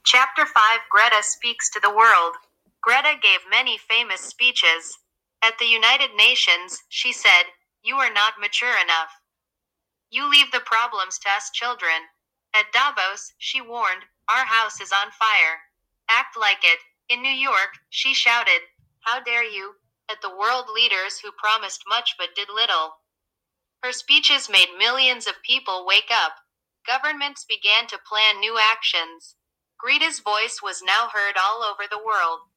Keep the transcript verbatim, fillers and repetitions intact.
Chapter five Greta Speaks to the World. Greta gave many famous speeches. At the United Nations, she said, "You are not mature enough. You leave the problems to us children." At Davos, she warned, "Our house is on fire. Act like it." In New York, she shouted, "How dare you?" at the world leaders who promised much but did little. Her speeches made millions of people wake up. Governments began to plan new actions. Greta's voice was now heard all over the world.